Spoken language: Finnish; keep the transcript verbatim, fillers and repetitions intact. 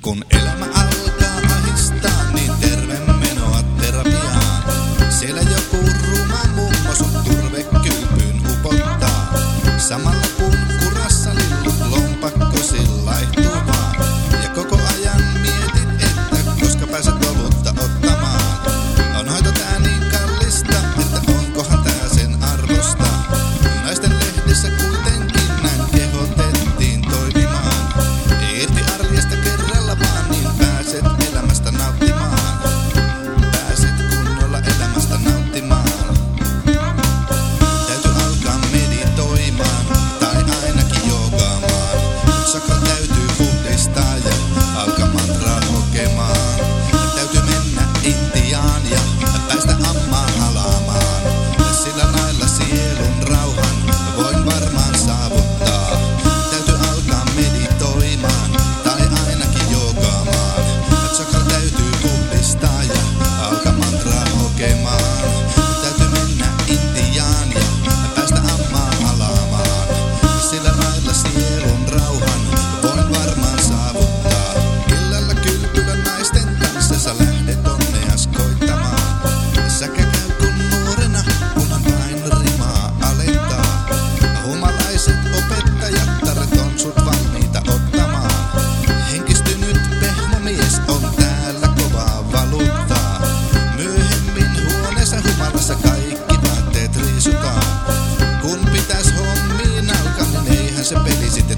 Kun elämä alkaa ahistaa, niin terve menoa terapiaan. Siellä joku ruma mummo sun turvekylpyyn upottaa. Samalla kun kurassa lillut lompakkosi laihtuu vaan. Ja koko ajan mietit, että koska pääset olutta ottamaan. On hoito tää niin kallista, että onkohan tää sen arvosta. Naisten lehdissä kuitenkin näin kehotettiin toimimaan. Irti arjesta kerralla vaan, niin pääset elämästä nauttimaan. Pääset kunnolla elämästä nauttimaan. Täytyy alkaa meditoimaan, tai ainakin joogaamaan. Sakra täytyy puhdistaa ja alkaa mantraa hokemaan. Täytyy mennä Intiaan ja päästä ammaan halaamaan. Sillä lailla sielun rauhan voin varmaan saavuttaa. Täytyy alkaa meditoimaan, tai ainakin joogaamaan. Sakra täytyy puhdistaa ja alkaa mantraa hokemaan. Täytyy mennä Intiaan ja päästä ammaan halaamaan. Sillä lailla sielun rauhan voin varmaan saavuttaa. Illalla kylpylän naisten kanssa sä lähdet onneas koittamaan. Säkä käy kun nuorena, kunhan vain rimaa alentaa. Humalaiset opettajattaret on sut valmiita ottamaan. Henkistynyt pehmomies on täällä kovaa valuuttaa. Myöhemmin huoneessa humalassa kaikki vaatteet riisutaan. Kun pitäis hommiin alkaa, niin eihän se peli sitten